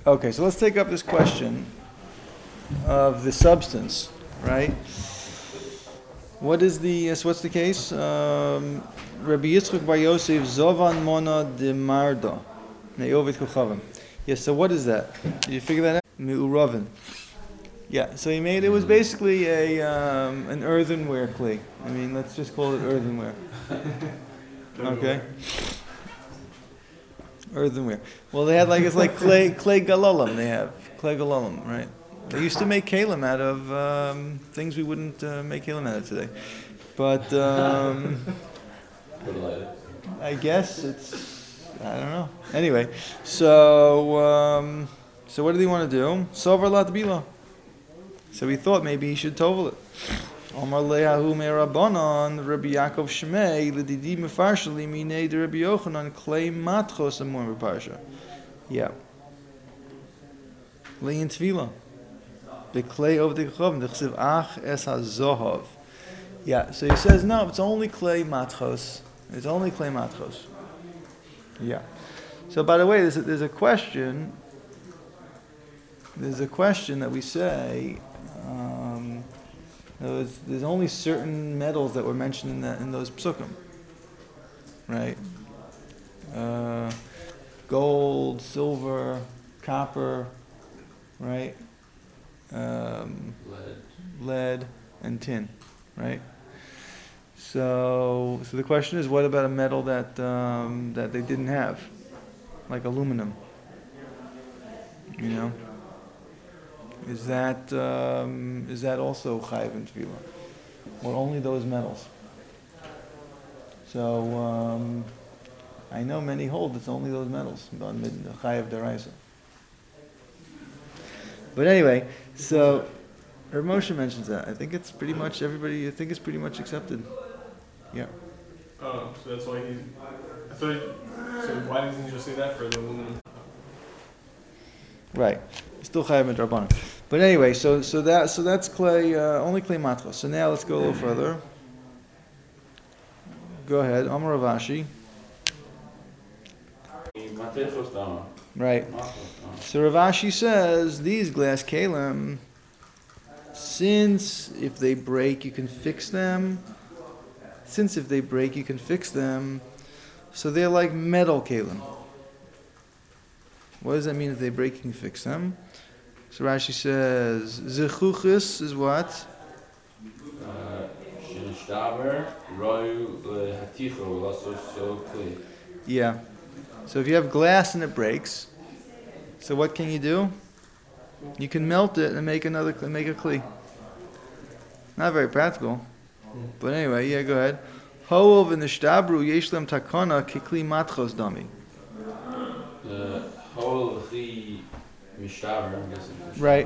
Okay, so let's take up this question of the substance, right? What's the case? Rabbi Yitzchak Bar Yosef Zovan Mona de Marda Ne'ovet Kochavim. Yes, so what is that? Did you figure that out? Me'uravin. Yeah, so it was basically an earthenware clay. I mean, let's just call it earthenware. Okay? Earthenware. Well, they had it's like clay galalim. They have clay galalim, right? They used to make kalim out of things we wouldn't make kalim out of today. But I guess I don't know. Anyway, so what did he want to do? Sover lat bila. So he thought maybe he should tovel it. Omar lehahu me'Rabbanan Rabbi Yaakov Shmei l'didi mefarshali minei de Rabbi Yochanan klei matchos amor meparsha. Yeah. Lein tvila. The clay over the kochavim. The chsiv ach es hazohav. Yeah. So he says no. It's only clay matchos. It's only clay matchos. Yeah. So by the way, there's a question. There's a question that we say. There's only certain metals that were mentioned in those psukim, right? Gold, silver, copper, right? Lead and tin, right? So the question is, what about a metal that they didn't have, like aluminum? You know. Is that also chayiv in tefillah, or only those metals? So I know many hold it's only those metals, chayiv deraisa. But anyway, so Rav Moshe mentions that. I think it's pretty much everybody. I think it's pretty much accepted. Yeah. Oh, so that's why so why didn't you just say that for the aluminum? Right. Still chayav in drabanan. But anyway, so that's clay, only clay matchos. So now let's go a little further. Go ahead, Amar Rav Ashi. Right. So Rav Ashi says these glass kalim, since if they break you can fix them. So they're like metal kalim. What does that mean if they break you can fix them? So Rashi says, Zechuchis is what? Yeah. So if you have glass and it breaks, so what can you do? You can melt it and make a kli. Not very practical. But anyway, yeah, go ahead. Ho'ov in the shtabru yeshlem takana kikli matchos dami. Right.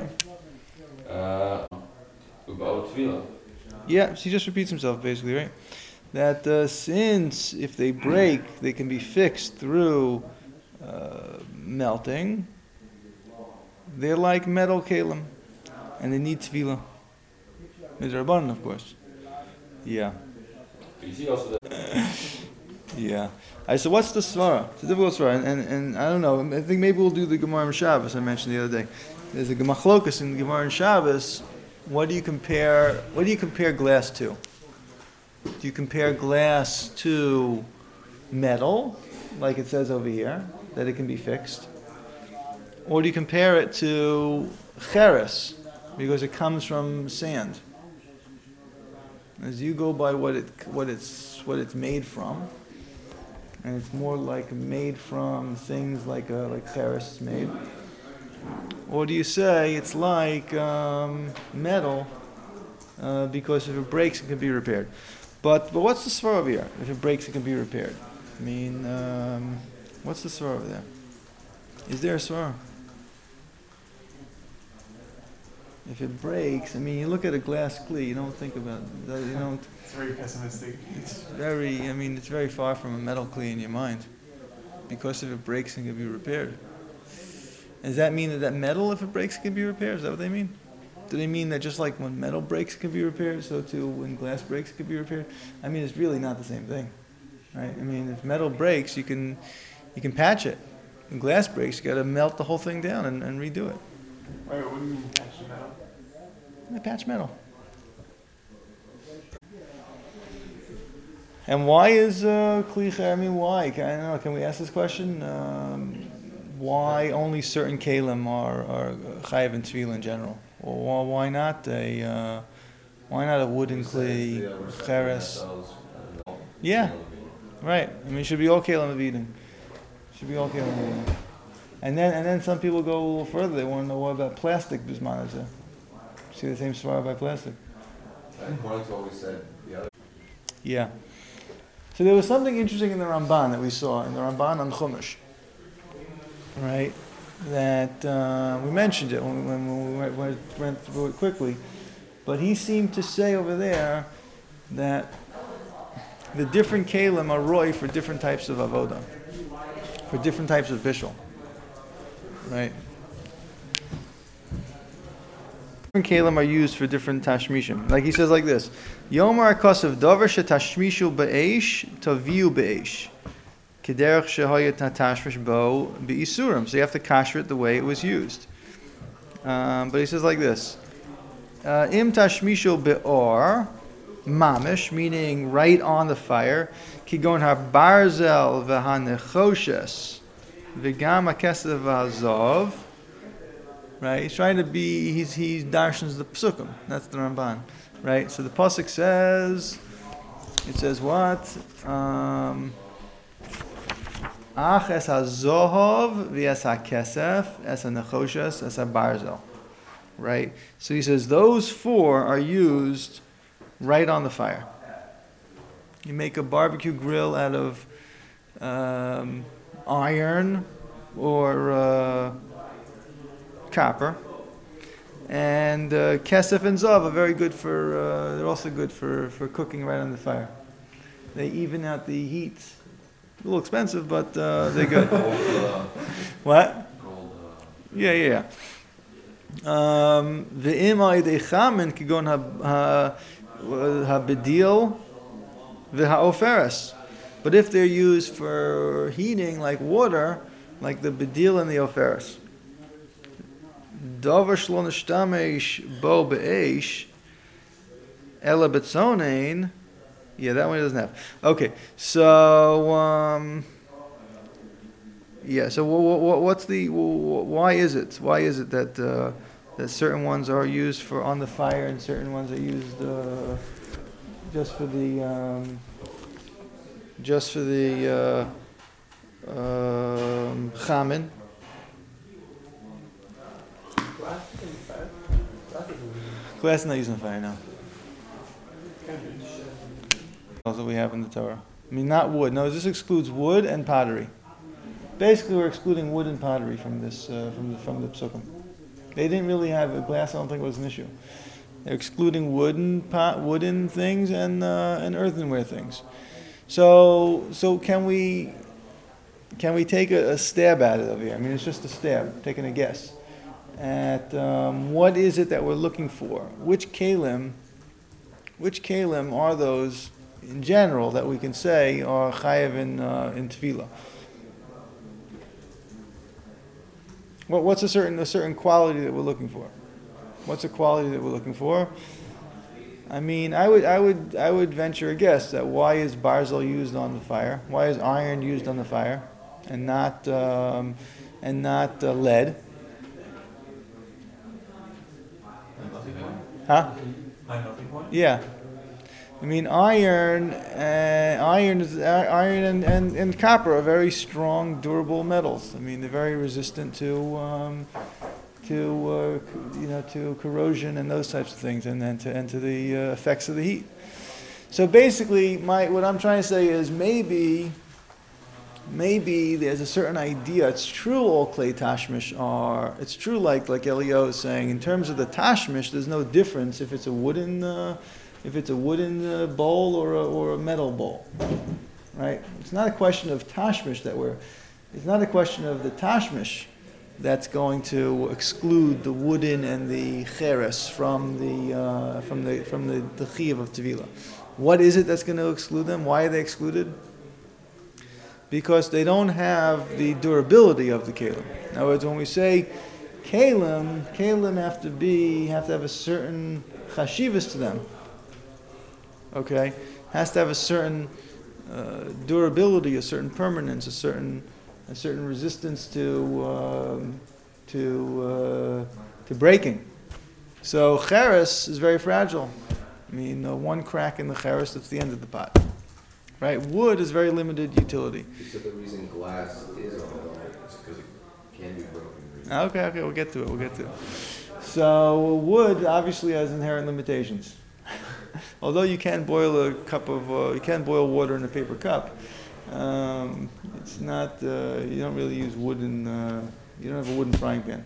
Yeah, so he just repeats himself basically, right? That since if they break, they can be fixed through melting, they're like metal kalim, and they need tefillah. Midrabanan, of course. Yeah. Yeah. So what's the svara? It's a difficult svara, and I don't know. I think maybe we'll do the Gemara in Shabbos I mentioned the other day. There's a machlokus in the Gemara in Shabbos. What do you compare glass to? Do you compare glass to metal, like it says over here, that it can be fixed? Or do you compare it to cheres, because it comes from sand? As you go by what it's made from, and it's more like made from things like cheres is made. Or do you say it's like metal because if it breaks it can be repaired? But what's the svara over here? If it breaks it can be repaired. I mean, what's the svara over there? Is there a svara? If it breaks, I mean, you look at a glass kli, you don't think about that. You don't. It's very pessimistic. It's very far from a metal kli in your mind, because if it breaks, it can be repaired. Does that mean that metal, if it breaks, can be repaired? Is that what they mean? Do they mean that just like when metal breaks, it can be repaired, so too when glass breaks, it can be repaired? I mean, it's really not the same thing, right? I mean, if metal breaks, you can patch it. and glass breaks, you got to melt the whole thing down and redo it. Wait, what do you mean patch metal? Patch metal. And why is klicha? I mean, why? I don't know. Can we ask this question? Why only certain kalim are chayiv and tefillah in general? Or why not a wooden kli, cheres? Yeah, right. I mean, it should be all kalim of eating. Should be all kalim of eating. And then some people go a little further. They want to know what about plastic bisman. See the same svara by plastic. According to what we said the other. Yeah. So there was something interesting in the Ramban that we saw in the Ramban on Chumash, right? That we mentioned it when we went through it quickly, but he seemed to say over there that the different kalim are roy for different types of avodah, for different types of bishul, right? Different kalim are used for different tashmishim. Like he says like this, Yomar kosav davar shetashmishu be'esh taviu be'esh kederech shehayat tashmish bo be'isurim. So you have to kasher it the way it was used. But he says like this, Im tashmishu be'or mamish, meaning right on the fire, kigon ha-barzel v'ha-nechoshes v'gam ha-kesev v'ha-zov. Right, he's trying to be. He's darshans the psukim. That's the Ramban, right? So the pasuk says, it says what? Ach es hazohov v'es hakesef es hanechoshes es habarzel. Right. So he says those four are used right on the fire. You make a barbecue grill out of iron or copper, and kesef and zav are very good for. They're also good for cooking right on the fire. They even out the heat. A little expensive, but they're good. What? Yeah. Ve'im ha'idei chamin kigon ha'bedil v'ha'oferes. But if they're used for heating, like water, like the bedil and the oferes. Davar shlo nishtamesh bo be'esh ela betzonein. Yeah, that one he doesn't have. Okay, so yeah. So what's the why is it that that certain ones are used for on the fire and certain ones are used just for the chamin? Glass is not using fire now. That's what we have in the Torah. I mean, not wood. No, this excludes wood and pottery. Basically, we're excluding wood and pottery from this from the psukim. They didn't really have glass. I don't think it was an issue. They're excluding wooden things and earthenware things. So can we take a stab at it over here? I mean, it's just a stab, taking a guess at what is it that we're looking for? Which kalim are those in general that we can say are chayev in tefillah? What's a certain quality that we're looking for? What's a quality that we're looking for? I mean, I would venture a guess that why is barzel used on the fire? Why is iron used on the fire, and not lead? Huh? Yeah. I mean, iron and copper are very strong, durable metals. I mean, they're very resistant to corrosion and those types of things, and to the effects of the heat. So basically, what I'm trying to say is maybe there's a certain idea. It's true all clay tashmish are. It's true like Elio is saying, in terms of the tashmish, there's no difference if it's a wooden bowl or a metal bowl, right? It's not a question of tashmish it's not a question of the tashmish that's going to exclude the wooden and the cheres from the chiyuv of tevilah. What is it that's going to exclude them? Why are they excluded? because they don't have the durability of the kalim. In other words, when we say kalim have to have a certain chashivas to them. Okay, has to have a certain durability, a certain permanence, a certain resistance to breaking. So cheres is very fragile. I mean, one crack in the cheres, that's the end of the pot. Right? Wood is very limited utility. You said the reason glass is on the wall is because it can be broken. Okay, we'll get to it. So wood obviously has inherent limitations. Although you can boil water in a paper cup, it's not. You don't really use wood you don't have a wooden frying pan.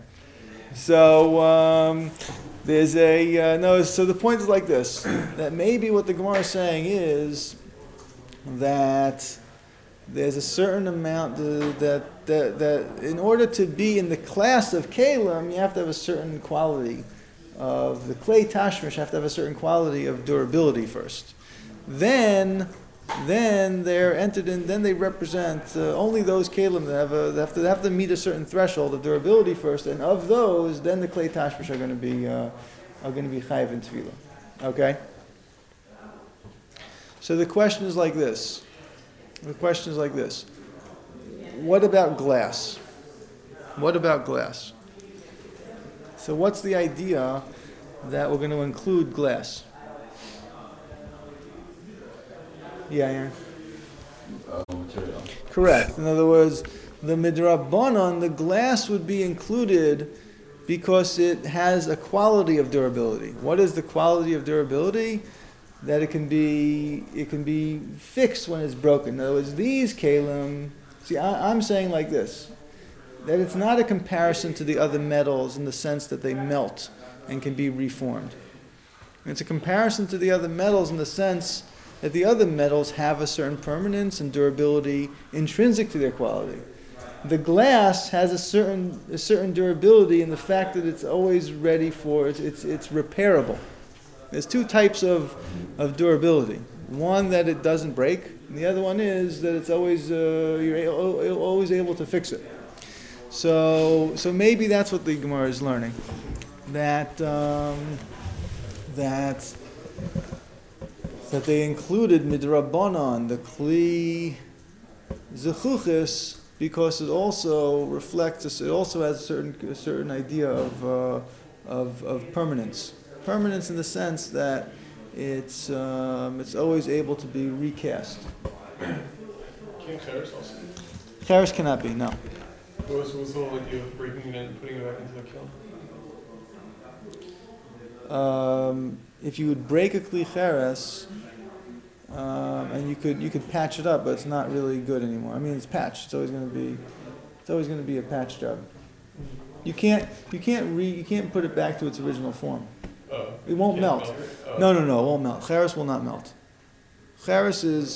So there's no. So the point is like this: that maybe what the Gemara is saying is that there's a certain amount that in order to be in the class of kalim, you have to have a certain quality of the clay tashmish. Have to have a certain quality of durability first. Then they're entered in. Then they represent only those kalim that have to meet a certain threshold of durability first, and of those, then the clay tashmish are going to be chayiv in tefillah. Okay. So the question is like this. What about glass? So what's the idea that we're going to include glass? Yeah, Aaron. Material. Correct. In other words, the midrabanan, the glass would be included because it has a quality of durability. What is the quality of durability? That it can be fixed when it's broken. In other words, these kalim. See, I'm saying like this, that it's not a comparison to the other metals in the sense that they melt and can be reformed. It's a comparison to the other metals in the sense that the other metals have a certain permanence and durability intrinsic to their quality. The glass has a certain durability in the fact that it's always ready for it's repairable. There's two types of durability. One that it doesn't break, and the other one is that it's always you're always able to fix it. So maybe that's what the Gemara is learning, that they included midrabanan, the kli zechuchis, because it also reflects. It also has a certain idea of permanence. Permanence in the sense that it's always able to be recast. Can cheres also? Cheres cannot be, no. What's the whole idea of breaking it and putting it back into the kiln? If you would break a kli cheres, and you could patch it up, but it's not really good anymore. I mean, it's patched. It's always going to be a patch job. You can't put it back to its original form. It won't melt. No, it won't melt. Cheres will not melt. Cheres is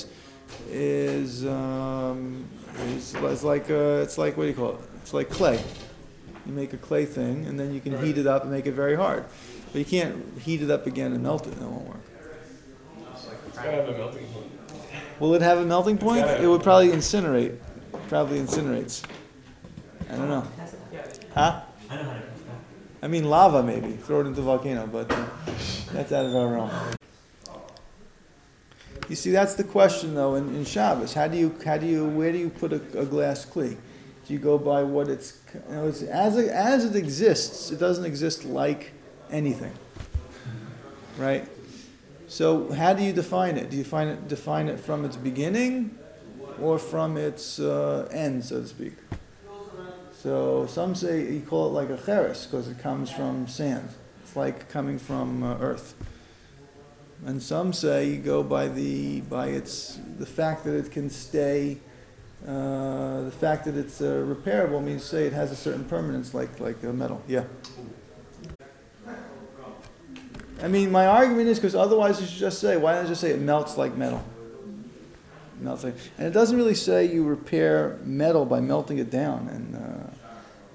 like it's like, what do you call it? It's like clay. You make a clay thing, and then you can heat it up and make it very hard. But you can't heat it up again and melt it. It won't work. It's gotta have a melting point. Will it have a melting point? It would probably incinerate. Probably incinerates. I don't know. Huh? I know how to fix that. I mean, lava maybe. Throw it into a volcano, but that's out of our realm. You see, that's the question though in Shabbos. Where do you put a glass kli? Do you go by what it's as it exists? It doesn't exist like anything, right? So how do you define it? Do you define it from its beginning, or from its end, so to speak? So some say you call it like a cheres because it comes from sand. It's like coming from earth. And some say you go by the fact that it can stay. The fact that it's repairable means say it has a certain permanence, like a metal. Yeah. I mean, my argument is because otherwise you should just say, why not just say it melts like metal? Melting, and it doesn't really say you repair metal by melting it down. And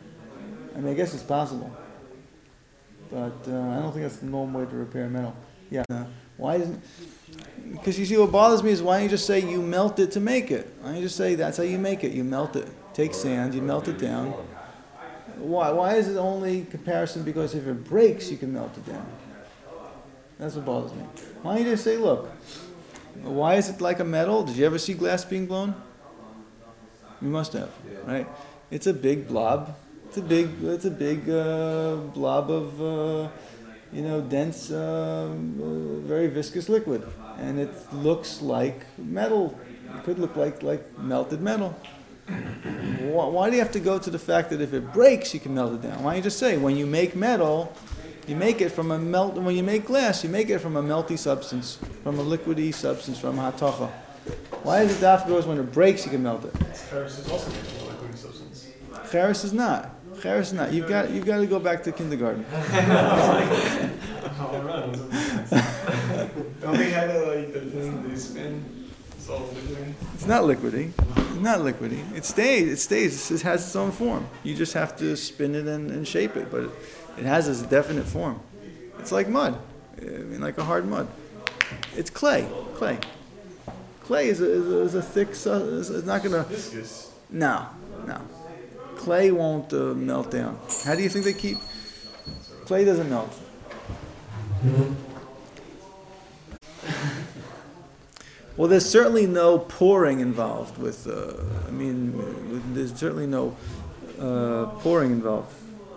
I mean, I guess it's possible, but I don't think that's the normal way to repair metal. Yeah. Why isn't? Because you see, what bothers me is why don't you just say you melt it to make it? Why don't you just say that's how you make it? You melt it. Take sand, you melt it down. Why? Why is it only comparison? Because if it breaks, you can melt it down. That's what bothers me. Why don't you just say, look, why is it like a metal? Did you ever see glass being blown? You must have, right? It's a big blob. It's a big blob of dense, very viscous liquid, and it looks like metal. It could look like melted metal. Why do you have to go to the fact that if it breaks, you can melt it down? Why don't you just say when you make metal, you make it from a melt. When you make glass, you make it from a melty substance, from a liquidy substance, from a hatacha. Why is it daf goes when it breaks, you can melt it? Ferris is also made from a liquid substance. Cheres is not. Cheres is not. You've got to go back to kindergarten. All right. Don't they have the thing they spin? It's all liquid. It's not liquidy. It's not liquidy. It stays. It stays. It has its own form. You just have to spin it and shape it, but it has this definite form. It's like mud. I mean, like a hard mud. It's clay. Clay. Clay is a thick. It's not gonna. Viscous. No. Clay won't melt down. How do you think they keep? Clay doesn't melt. Well, there's certainly no pouring involved with. There's certainly no pouring involved.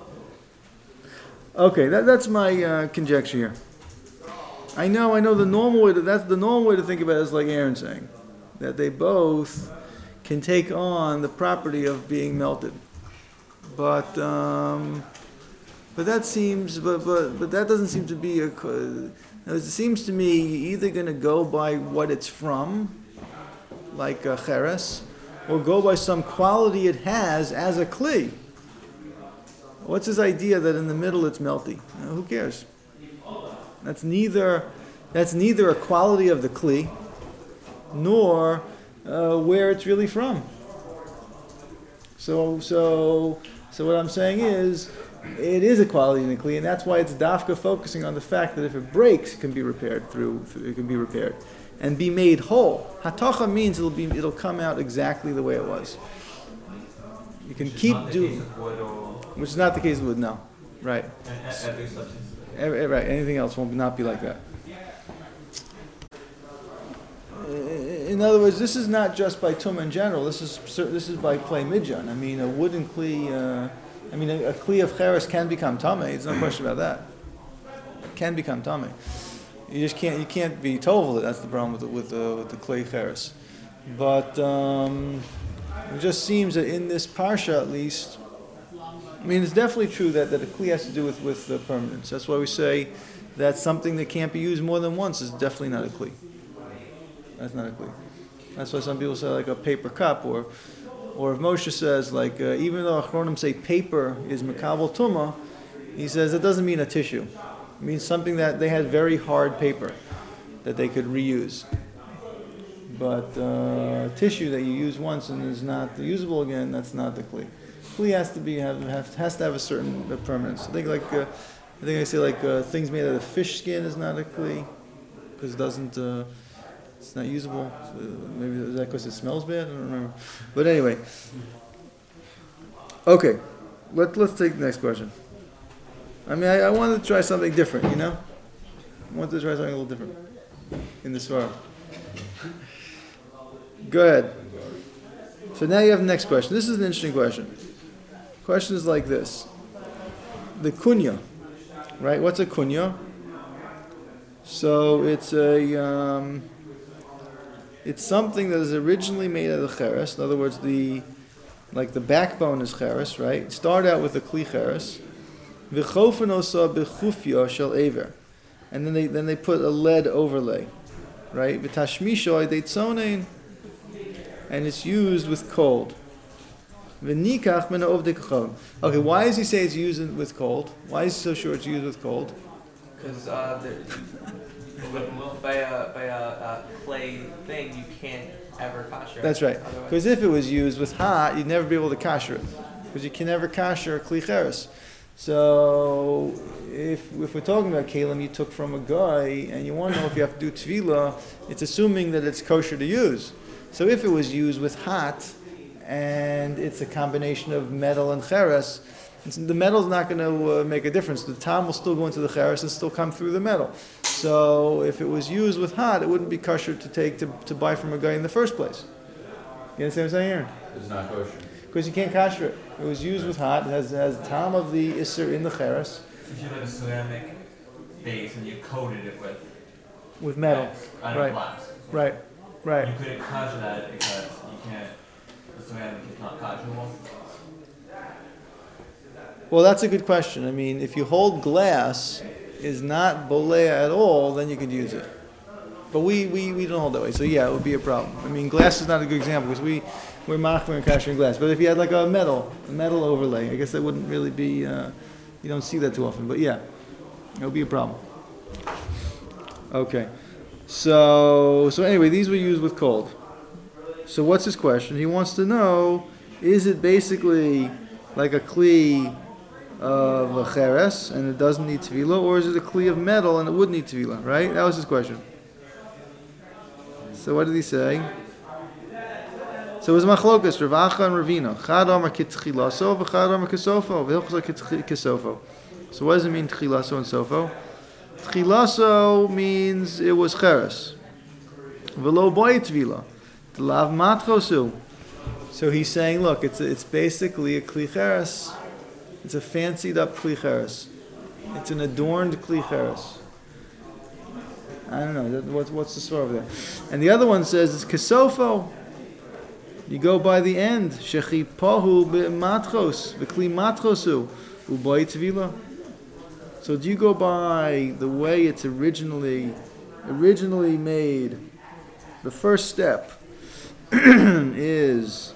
Okay, that's my conjecture here. I know. The normal way to think about it is like Aaron's saying, that they both can take on the property of being melted, but that doesn't seem to be it seems to me you're either going to go by what it's from, like a cheres, or go by some quality it has as a kli. What's his idea that in the middle it's melty? Who cares? That's neither a quality of the kli, nor where it's really from. So what I'm saying is, it is a quality in the kli, and that's why it's dafka focusing on the fact that if it breaks, it can be repaired and be made whole. Hatacha means it'll come out exactly the way it was. You can keep doing, which is not the case with wood. No, right. Right. Anything else will not be like that. In other words, this is not just by tumah in general. This is by clay midjan. I mean, a wooden kli. A kli of cheres can become tamei. There's no question about that. It can become tamei. You can't be tovel. That's the problem with the clay cheres. But it just seems that in this parsha, at least, it's definitely true that a kli has to do with permanence. That's why we say that something that can't be used more than once is definitely not a kli. That's not a kli. That's why some people say like a paper cup, or if Moshe says like even though Achronim say paper is mekabel tumah, he says it doesn't mean a tissue. It means something that they had very hard paper that they could reuse. But tissue that you use once and is not usable again, that's not the kli. Kli has to have a certain permanence. I think I say things made out of fish skin is not a kli because it doesn't. It's not usable. So maybe is that because it smells bad? I don't remember. But anyway, okay. Let's take the next question. I wanted to try something different. I wanted to try something a little different in this far. Go ahead. So now you have the next question. This is an interesting question. Question is like this. The kunya, right? What's a kunya? So it's it's something that is originally made out of cheres. In other words, the backbone is cheres, right? Start out with a kli cheres. V'chofen osa b'chufya shel aver, and then they put a lead overlay, right? V'tashmishoy deitzonein, and it's used with cold. V'nikach min ha'ovdei kachon. Okay, why does he say it's used with cold? Why is he so sure it's used with cold? Because by a clay thing, you can't ever kosher. That's right. Because if it was used with hot, you'd never be able to kosher it. Because you can never kosher kli cheres. So if we're talking about kalim you took from a guy and you want to know if you have to do tefillah, it's assuming that it's kosher to use. So if it was used with hot and it's a combination of metal and cheres, the metal's not going to make a difference. The tam will still go into the cheres and still come through the metal. So if it was used with hot, it wouldn't be kosher to take to buy from a guy in the first place. You understand what I'm saying, Aaron? It's not kosher. Because you can't kosher it. It was used with hot. It has tam of the isser in the cheres If you had a ceramic base and you coated it with metal. glass, Right. glass, Right. Right. you couldn't kosher that because you can't. The ceramic is not kosherable. Well, that's a good question. I mean, if you hold glass is not bolea at all, then you could use it. But we don't hold that way. So yeah, it would be a problem. I mean, glass is not a good example because we're machmir and kasher in glass. But if you had like a metal overlay, I guess that wouldn't really be. You don't see that too often. But yeah, it would be a problem. Okay. So anyway, these were used with cold. So what's his question? He wants to know: is it basically like a kli of a cheres and it doesn't need tefillah, or is it a kli of metal and it would need tefillah? Right? That was his question. So what did he say? So it was machlokas, Rav Acha and Ravina. Chad amar kitchilaso, v'chad amar kesofo, v'hilchos kesofo. So what does it mean tchilaso and sofo? Tchilaso means it was cheres. V'lo boy tefillah. T'lav matchosu. So he's saying, look, it's basically a kli cheres. It's a fancied up kli cheres. It's an adorned kli cheres. I don't know. What's the story over there? And the other one says it's kesofo. You go by the end. Shechipahu b'matchos, v'kli matchosu, u'bay tevila. So do you go by the way it's originally made? The first step is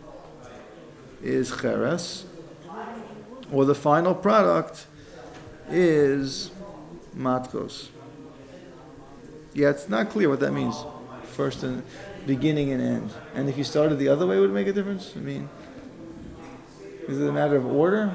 cheres, or the final product is matchos. Yeah, it's not clear what that means. First and beginning and end. And if you started the other way, would it make a difference? I mean, is it a matter of order?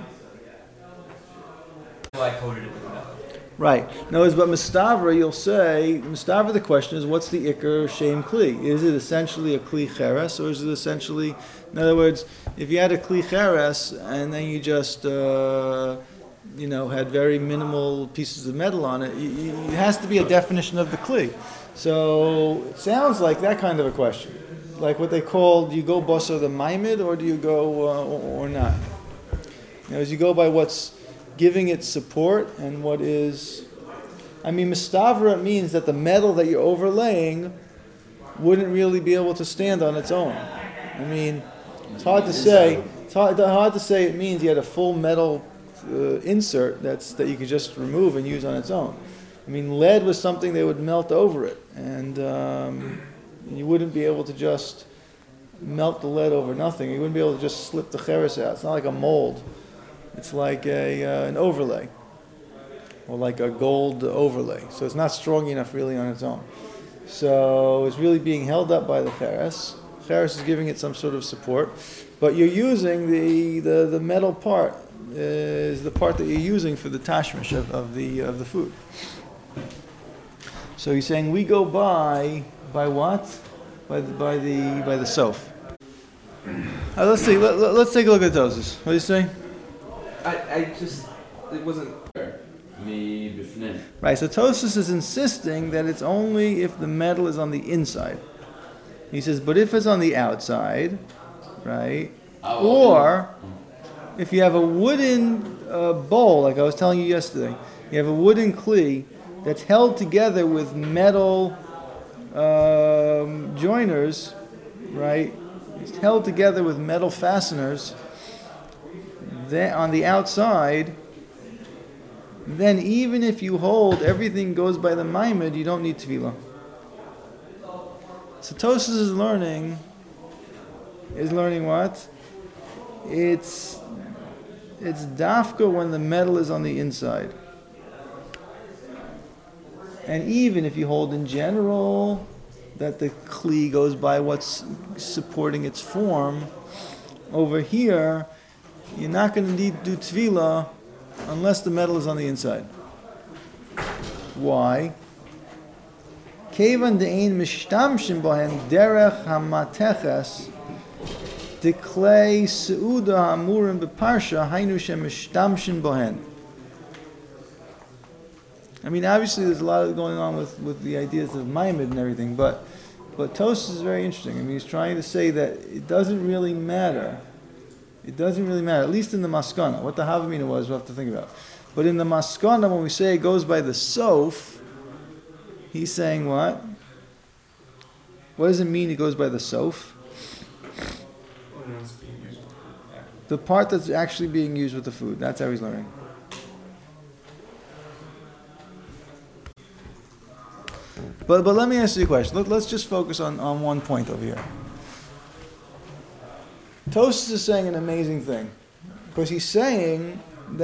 I coated it with metal. Right. No, but Mustavra, you'll say, Mustavra, the question is, what's the Iker Shem Kli? Is it essentially a Kli Cheres, or is it essentially, in other words, if you had a Kli Cheres and then you just, had very minimal pieces of metal on it, it has to be a definition of the Kli. So it sounds like that kind of a question. Like what they call, do you go Bosso the Maimid, or do you go, or not? As you go by what's giving it support and what is, Mustavra means that the metal that you're overlaying wouldn't really be able to stand on its own. It's hard to say. It's hard to say it means you had a full metal insert that you could just remove and use on its own. Lead was something they would melt over it, and you wouldn't be able to just melt the lead over nothing. You wouldn't be able to just slip the cheres out. It's not like a mold. It's like an overlay, or like a gold overlay. So it's not strong enough really on its own. So it's really being held up by the cheres. Cheres is giving it some sort of support, but you're using the metal part is the part that you're using for the tashmish of the food. So he's saying we go by what? By the sof. Let's see. Let's take a look at those. What do you say? It wasn't me bifnim. Right, so Tosfos is insisting that it's only if the metal is on the inside. He says, but if it's on the outside, right, or if you have a wooden bowl, like I was telling you yesterday, you have a wooden kli that's held together with metal joiners, right, it's held together with metal fasteners, then on the outside, then even if you hold everything goes by the maimed, you don't need tefillah. So Tosfos is learning what? It's dafka when the metal is on the inside. And even if you hold in general that the kli goes by what's supporting its form, over here, you're not going to need to do tefillah unless the metal is on the inside. Why? Kevan de'ein mishtamshin bohen derech hamateches deklei seuda hamurim beparsha hainu shemishtamshin bohen. I mean, obviously, there's a lot going on with the ideas of Maimid and everything, but Tosfos is very interesting. I mean, he's trying to say that it doesn't really matter. It doesn't really matter, at least in the Maskana. What the Havamina was, we'll have to think about. But in the Maskana, when we say it goes by the Sof, he's saying what? What does it mean it goes by the Sof? When it's being used with the actual- The part that's actually being used with the food. That's how he's learning. But let me ask you a question. Let's just focus on one point over here. Tosfos is saying an amazing thing. Because he's saying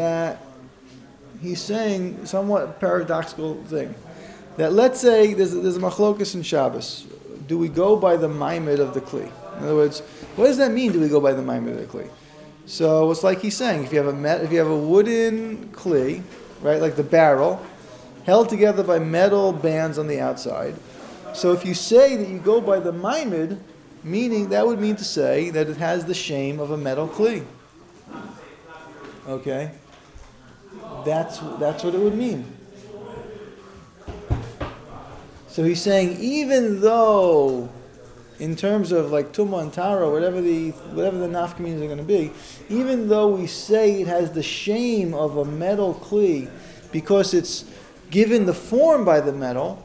somewhat paradoxical thing. That let's say there's a machlokus in Shabbos. Do we go by the maimed of the kli? In other words, what does that mean, do we go by the maimed of the kli? So it's like he's saying, if you have a wooden kli, right, like the barrel, held together by metal bands on the outside. So if you say that you go by the maimed, meaning that would mean to say that it has the shame of a metal kli. Okay? That's what it would mean. So he's saying even though in terms of like Tumah and Tara, whatever the nafkamis are going to be, even though we say it has the shame of a metal kli because it's given the form by the metal,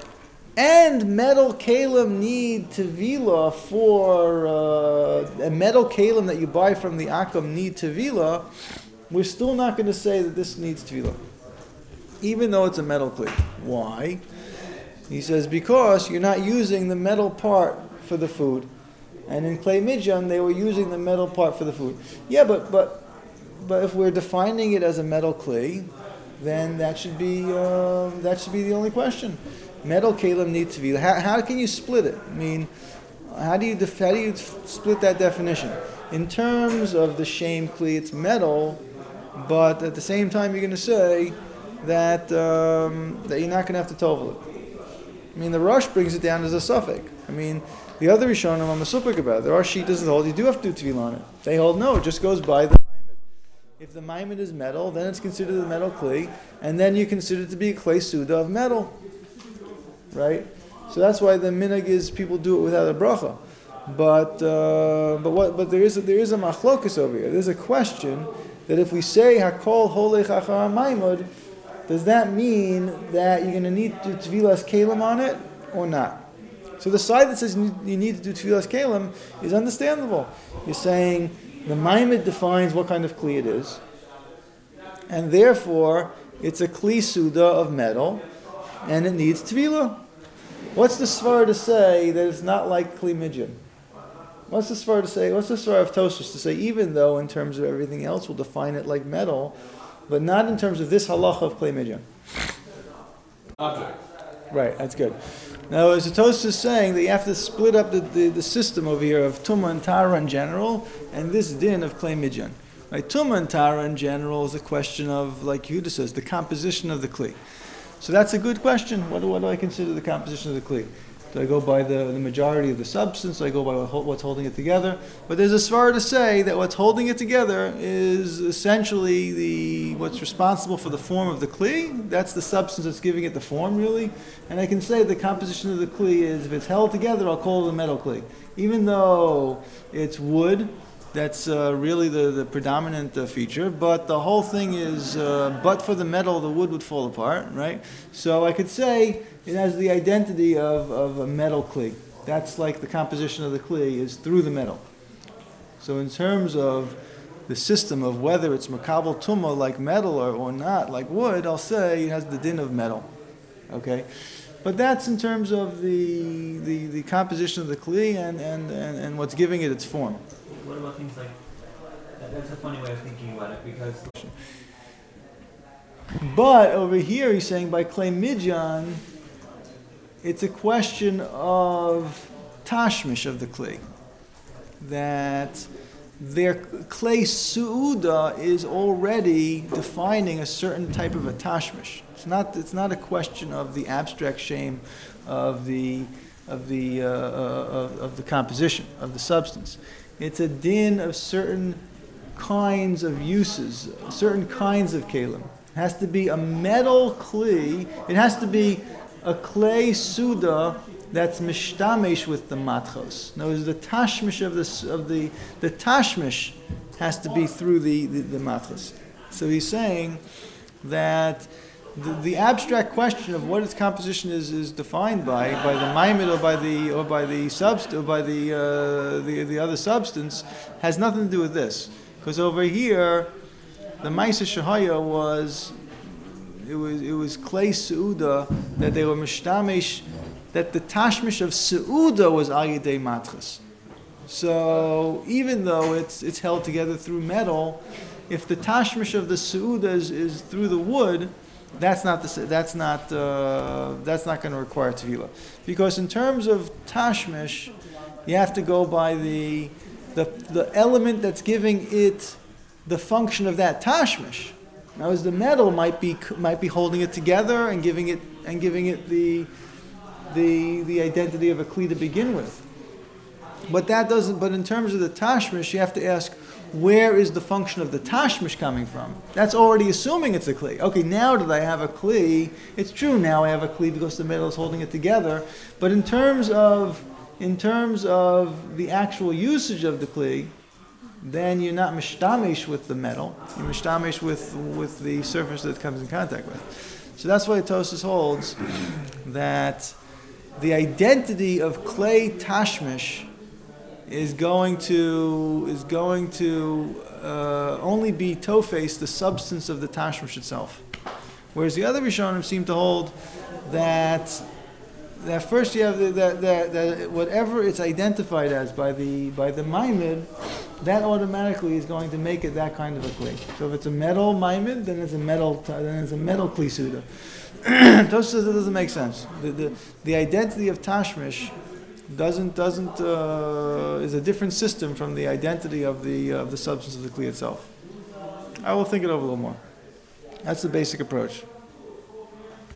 and metal kalim need tevila for a metal kalim that you buy from the akum need tevila, we're still not going to say that this needs tevila, even though it's a metal kli. Why? He says because you're not using the metal part for the food, and in Klei Midyan they were using the metal part for the food. Yeah, but if we're defining it as a metal kli, then that should be the only question. Metal kalim need tevila. How can you split it? I mean, how do you split that definition? In terms of the shame kli, it's metal, but at the same time you're going to say that that you're not going to have to tovel it. I mean, the Rush brings it down as a suffix. I mean, the other Rishonim are masupik about it. The Rush sheet doesn't hold. You do have to do tevila on it. They hold no. It just goes by the. If the maimed is metal, then it's considered a metal kli, and then you consider it to be a klei suda of metal, right? So that's why the minhag is people do it without a bracha. But there is a machlokus over here. There's a question that if we say hakol holech achar maimud, does that mean that you're going to need to do tevilas kalim on it or not? So the side that says you need to do tevilas kalim is understandable. You're saying the maimed defines what kind of kli it is, and therefore it's a kli suda of metal, and it needs tevila. What's the svar to say that it's not like kli midyan? What's the svar to say? What's the svar of Tosfos to say even though in terms of everything else we'll define it like metal, but not in terms of this halacha of kli midyan? Object. Right, that's good. Now, as Tosfos is saying that you have to split up the system over here of Tumah and Tara in general, and this din of Klei Midyan. Right, Tumah and Tara in general is a question of, like Yehuda says, the composition of the Kli. So that's a good question. What do I consider the composition of the Kli? Do I go by the majority of the substance? Do I go by what's holding it together? But there's a svara to say that what's holding it together is essentially what's responsible for the form of the kli. That's the substance that's giving it the form, really. And I can say the composition of the kli is, if it's held together, I'll call it a metal kli. Even though it's wood, that's really the predominant feature. But the whole thing is, but for the metal, the wood would fall apart, right? So I could say it has the identity of a metal kli. That's like the composition of the kli is through the metal. So in terms of the system of whether it's makabel tumah like metal or not like wood, I'll say it has the din of metal. Okay? But that's in terms of the composition of the kli and what's giving it its form. What about things like that's a funny way of thinking about it because. But over here he's saying by Klei Midyan, it's a question of tashmish of the kli. That their clay su'uda is already defining a certain type of a tashmish. It's not a question of the abstract shame of the composition of the substance. It's a din of certain kinds of uses, certain kinds of kalim. It has to be a metal kli. It has to be a clay suda that's mishtamesh with the matchos. In other words, the tashmish the tashmish has to be through the matchos. So he's saying that the abstract question of what its composition is defined by the maimed or by the other substance has nothing to do with this. Because over here, the Maisa Shahaya was clay Seuda that they were mishtamesh, that the tashmish of Seuda was al yedei matchas. So even though it's held together through metal, if the tashmish of the Seuda is through the wood, that's not going to require tevilah. Because in terms of tashmish, you have to go by the element that's giving it the function of that tashmish. Now, as the metal might be holding it together and giving it the identity of a kli to begin with. But that doesn't. But in terms of the tashmish, you have to ask, where is the function of the tashmish coming from? That's already assuming it's a kli. Okay, now that I have a kli, it's true. Now I have a kli because the metal is holding it together. But in terms of the actual usage of the kli, then you're not mishtamish with the metal. You're mishtamish with the surface that it comes in contact with. So that's why Tosfos holds that the identity of clay tashmish is going to only be tofes, the substance of the tashmish itself. Whereas the other Rishonim seem to hold that first you have that whatever it's identified as by the maimed, that automatically is going to make it that kind of a kli. So if it's a metal maimed, then it's a metal kli suda. Tosfos says that doesn't make sense. The identity of tashmish is a different system from the identity of the substance of the kli itself. I will think it over a little more. That's the basic approach.